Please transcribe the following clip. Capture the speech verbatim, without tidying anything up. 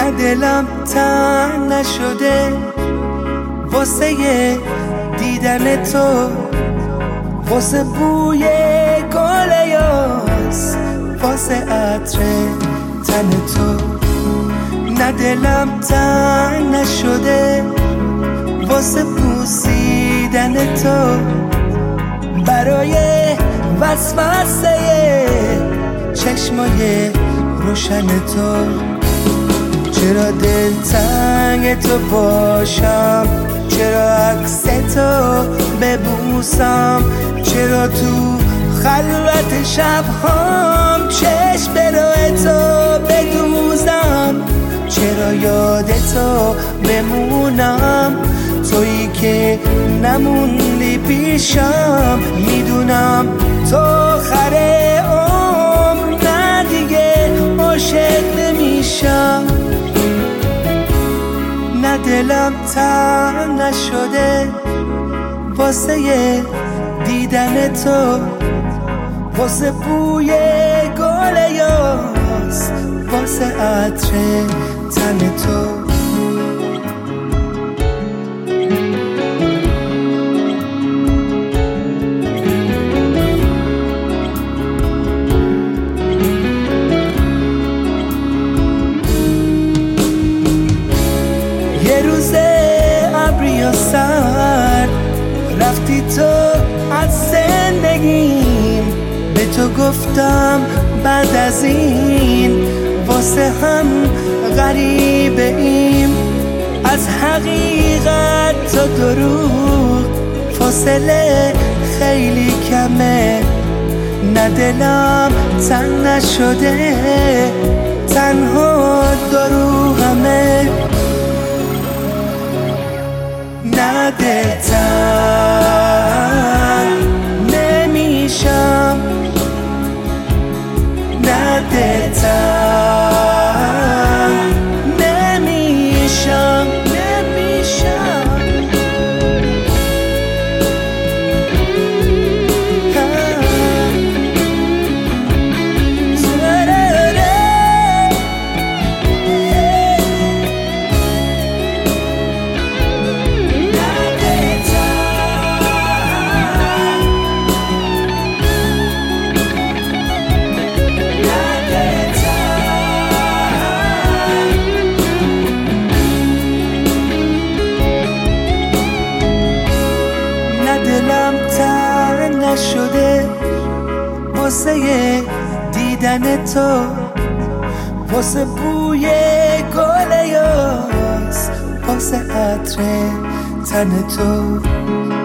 نه دلم تنگ نشده واسه دیدن تو، واسه بوی گل یاس، واسه عطر تن تو. نه دلم تنگ نشده واسه بوسیدن تو، برای وسوسه چشمای روشن تو. چرا دلتنگ تو باشم، چرا عکس تو ببوسم، چرا تو خلوت شبهام چشم به راه تو بدوزم، چرا یاد تو بمونم، تویی که نموندی پیشم. میدونم تو آخر عمر نه دیگه عاشق نمیشم. نه دلم تنگ نشده واسه دیدن تو، واسه بوی گل یاس، واسه عطر تن تو. یه روز ابری و سرد رفتی تو از زندگیم، به تو گفتم بعد از این واسه هم غریبه ایم. از حقیقت تا دروغ فاصله خیلی کمه، نه دلم تنگ نشده تنها دارو همه. نه دلتنگ نمیشم، نه دلتنگ نمیشم، نمیشم. دلم تنگ نشده واسه دیدن تو، واسه بوی گل یاس، واسه عطر تن تو.